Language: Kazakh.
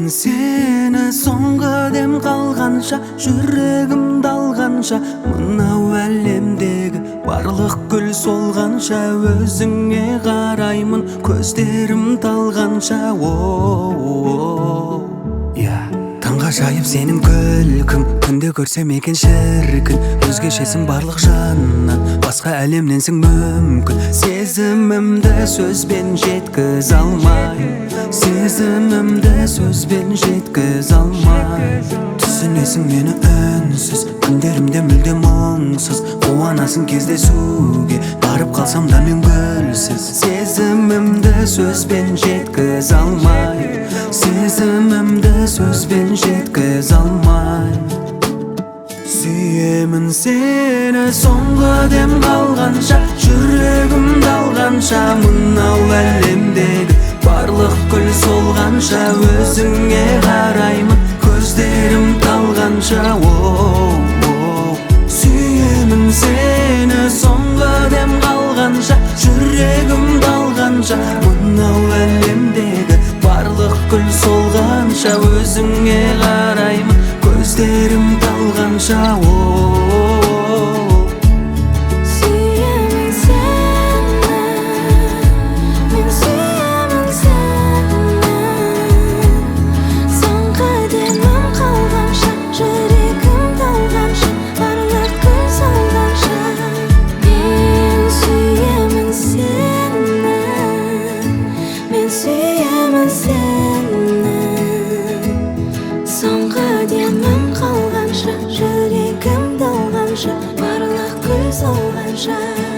Сүйемін сені соңғы дем қалғанша, жүрегім далғанша, мынау әлемдегі барлық гүл солғанша, өзіңе қараймын көздерім талғанша. Таңға жайып сенің күлкің, күнде көрсем екен шіркін, өзгешесің барлық жаннан, басқа әлемненсің мүмкін. Сезімімді сөзбен жеткіз алмай, сезімімді сөзбен жеткіз алмай. Түсінесің мені үнсіз, күндерімде мүлде мұңсыз, қуанасың кездесуге, барып қалсам да мен гүлсіз. Сезімімді сөзбен жеткіз алмай, сезімімді сөзбен жеткіз алмай. Сүйемін сені соңғы дем қалғанша, жүрегім далғанша, мынау әлемдегі барлық гүл солғанша, өзіңе қараймын көздерім талғанша. Сүйемін сені соңғы дем қалғанша, жүрегім далғанша, мынау әлемдегі барлық гүл солғанша, өзіңе қараймын көздерім талғанша. Сүйемін сені, мен сүйемін сені, соңғы демім қалғанша, жүрегім талғанша, барлық гүл солғанша. Мен сүйемін сені, мен сүйемін сені, соңғы демім қалғанша, жүрегім талғанша, барлық гүл солғанша.